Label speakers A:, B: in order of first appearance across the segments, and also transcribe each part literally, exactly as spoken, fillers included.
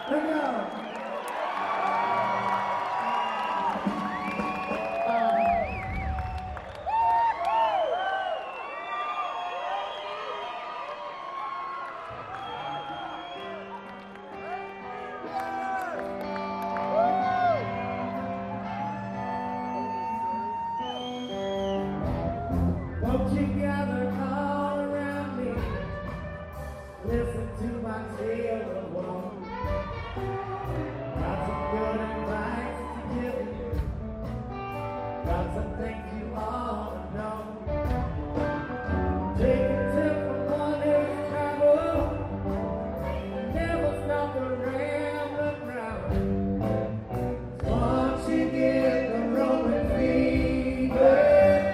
A: Won't you gather all around me? Listen to my tale of woe. Got some good advice to give you. Got some things you ought to know. Take a tip from one who's traveled. Never stop to ramble around. Once you get the Roman fever,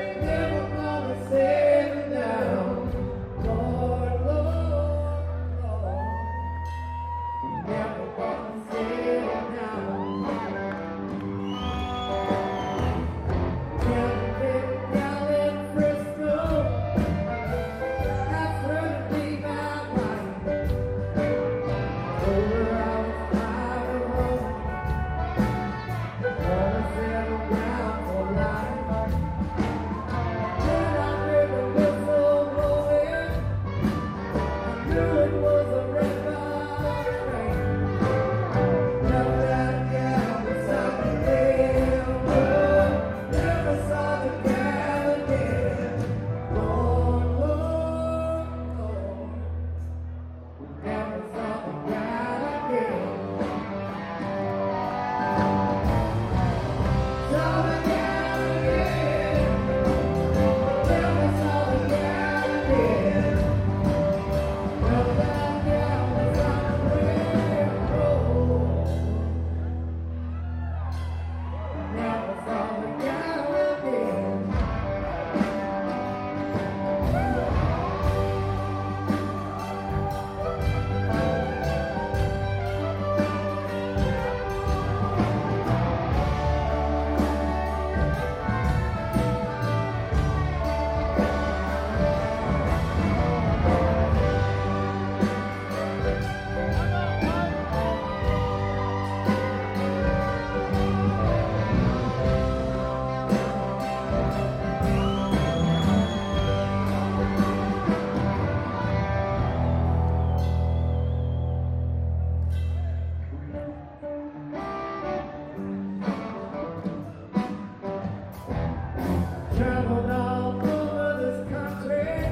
A: traveled all over this country.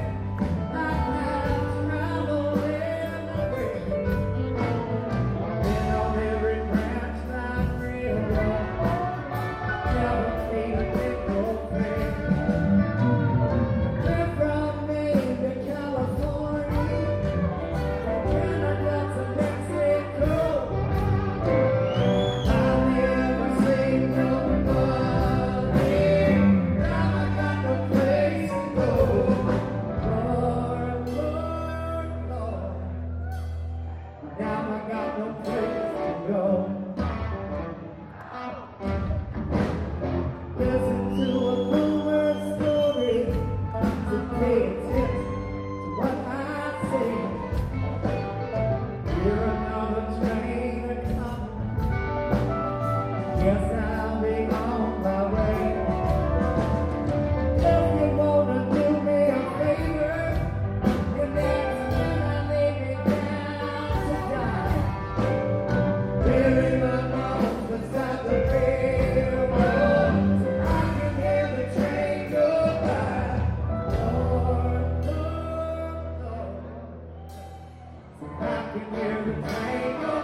A: I have traveled everywhere. Been on every branch line railroad. Never seen a nickel fair. Been from Maine to California, from Canada to Mexico. I've never seen nobody. Listen to a boomer story to pay attention to what I say. Hear another train a-coming. Guess I'll be on my way. If you wanna do me a favor, the next time I lay me down to die, bury my bones beside the railroad. I can hear the train go.